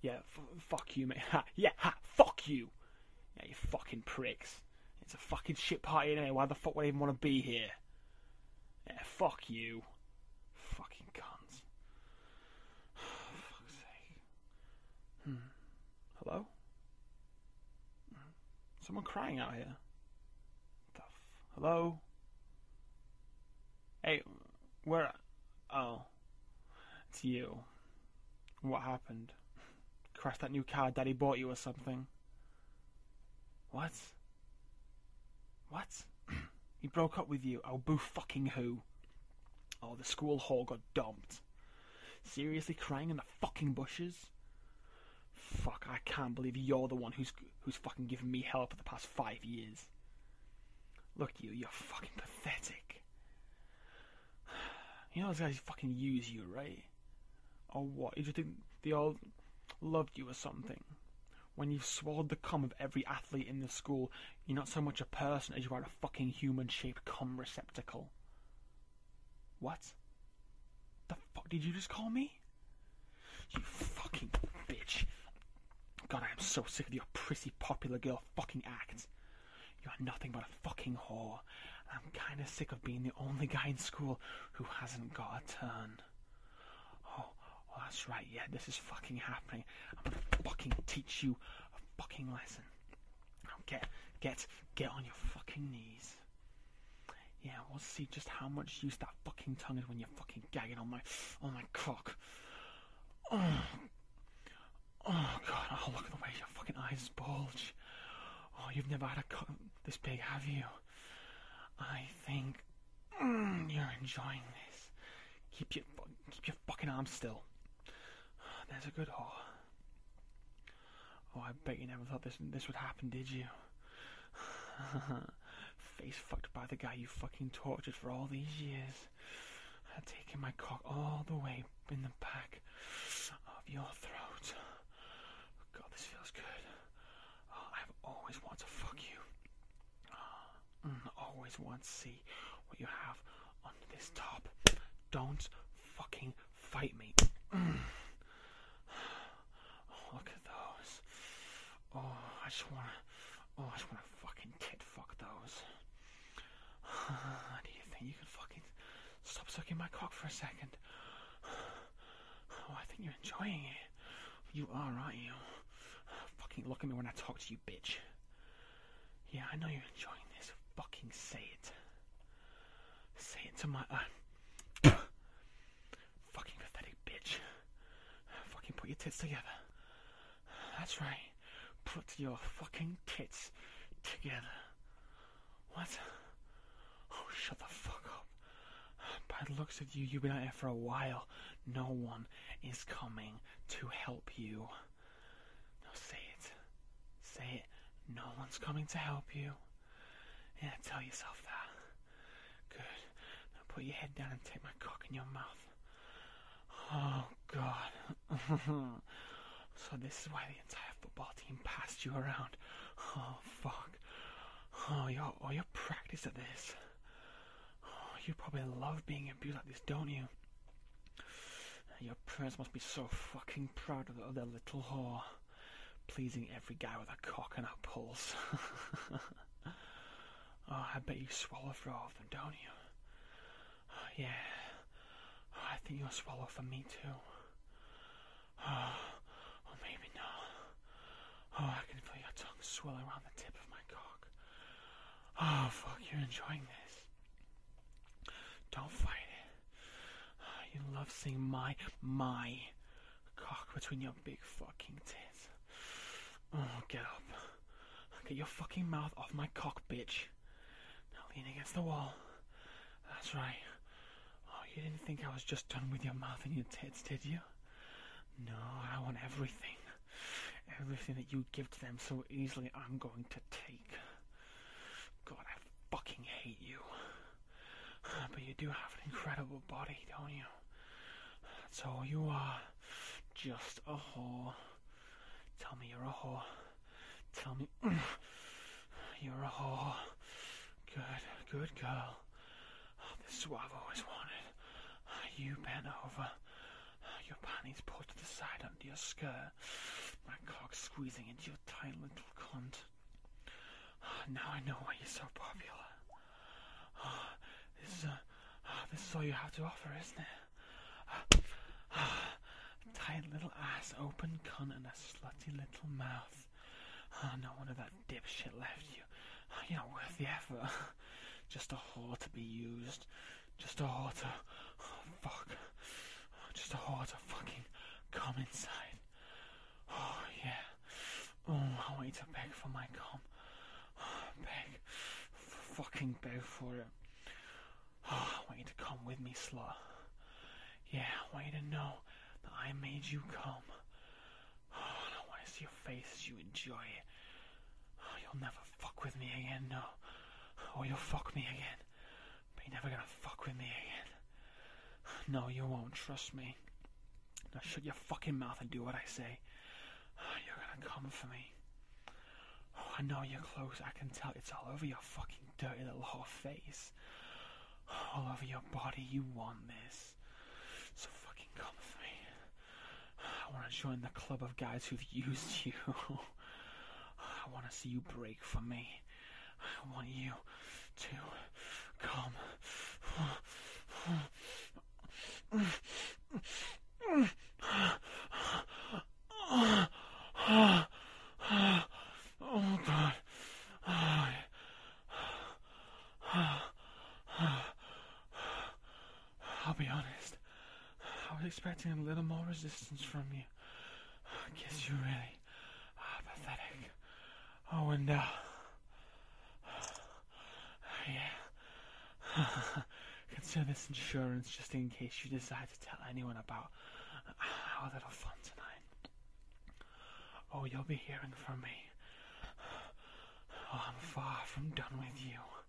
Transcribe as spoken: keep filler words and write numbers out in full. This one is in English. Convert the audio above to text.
Yeah, f fuck you, mate. Ha, yeah, ha, fuck you. Yeah, you fucking pricks. It's a fucking shit party anyway. Why the fuck would I even want to be here? Yeah, fuck you. Fucking cunts. Fuck's sake. Hmm. Hello? Someone crying out here. What the f Hello? Hey, where? Oh. It's you. What happened? Crashed that new car Daddy bought you or something? What? What? He broke up with you. Oh, boo fucking who? Oh, the school hall got dumped. Seriously, crying in the fucking bushes? Fuck, I can't believe you're the one who's who's fucking given me hell for the past five years. Look, you, you're fucking pathetic. You know those guys fucking use you, right? Or what? You just think they all loved you or something? When you've swallowed the cum of every athlete in the school, you're not so much a person as you are a fucking human-shaped cum receptacle. What? The fuck did you just call me? You fucking bitch. God, I am so sick of your prissy popular girl fucking act. You are nothing but a fucking whore. And I'm kinda sick of being the only guy in school who hasn't got a turn. Oh, oh, that's right, yeah, this is fucking happening. I'm gonna fucking teach you a fucking lesson. Now get, get, get on your fucking knees. Yeah, we'll see just how much use that fucking tongue is when you're fucking gagging on my, on my cock. Oh, oh God, oh look at the way your fucking eyes bulge. Oh, you've never had a cock this big, have you? I think mm, you're enjoying this. Keep your, keep your fucking arms still. There's a good whore. Oh, I bet you never thought this this would happen, did you? Face fucked by the guy you fucking tortured for all these years. I've taken my cock all the way in the back of your throat. God, this feels good. Oh, I've always wanted to fuck you. Oh, mm, always want to see what you have under this top. Don't fucking fight me. Mm. Oh, look at those. Oh, I just wanna. Oh, I just wanna fucking tit fuck those. Do you think you can fucking stop sucking my cock for a second? Oh, I think you're enjoying it. You are, aren't you? Fucking look at me when I talk to you, bitch. Yeah, I know you're enjoying this. Fucking say it. Say it to my... Uh, fucking pathetic bitch. Fucking put your tits together. That's right. Put your fucking tits together. What? Oh, shut the fuck up. By the looks of you, you've been out here for a while. No one is coming to help you. No, say it. Say it. No one's coming to help you. Yeah, tell yourself that. Good. Now put your head down and take my cock in your mouth. Oh, God. So this is why the entire football team passed you around. Oh, fuck. Oh, you're, oh, you're practiced at this. Oh, you probably love being abused like this, don't you? Your parents must be so fucking proud of, the, of their little whore. Pleasing every guy with a cock and a pulse. Oh, I bet you swallow for all of them, don't you? Oh, yeah. Oh, I think you'll swallow for me too. Oh, or maybe not. Oh, I can feel your tongue swirl around the tip of my cock. Oh, fuck, you're enjoying this. Don't fight it. Oh, you love seeing my, my cock between your big fucking tits. Oh, get up. Get your fucking mouth off my cock, bitch. Now lean against the wall. That's right. Oh, you didn't think I was just done with your mouth and your tits, did you? No, I want everything. Everything that you give to them so easily, I'm going to take. God, I fucking hate you. But you do have an incredible body, don't you? That's all you are. Just a whore. Tell me you're a whore. Tell me you're a whore. Good, good girl. This is what I've always wanted. You bent over. Your panties pulled to the side under your skirt. my cock squeezing into your tiny little cunt. Now I know why you're so popular. Oh, this is, uh, oh, this is all you have to offer, isn't it? Uh, tight little ass, open cunt, and a slutty little mouth. Oh, no wonder that dipshit left you. You're not worth the effort. Just a whore to be used. Just a whore to... Oh, fuck. Just a whore to fucking come inside. Oh, yeah. Oh, I want you to beg for my cum. Oh, beg. F- fucking beg for it. Oh, I want you to come with me, slut. Yeah, I want you to know that I made you come. Oh, and I want to see your face as you enjoy it. Oh, you'll never fuck with me again, no. Or you'll fuck me again. But you're never gonna fuck with me again. No, you won't, trust me. Now shut your fucking mouth and do what I say. Oh, you're gonna come for me. Oh, I know you're close, I can tell. It's all over your fucking dirty little whore face. All over your body, you want this. So fucking come for me. I want to join the club of guys who've used you. I want to see you break for me. I want you to come. Oh God. I'll be honest. I was expecting a little more resistance from you. I guess you're really uh, pathetic. Oh, and uh, yeah. Consider this insurance just in case you decide to tell anyone about our little fun tonight. Oh, you'll be hearing from me. Oh, I'm far from done with you.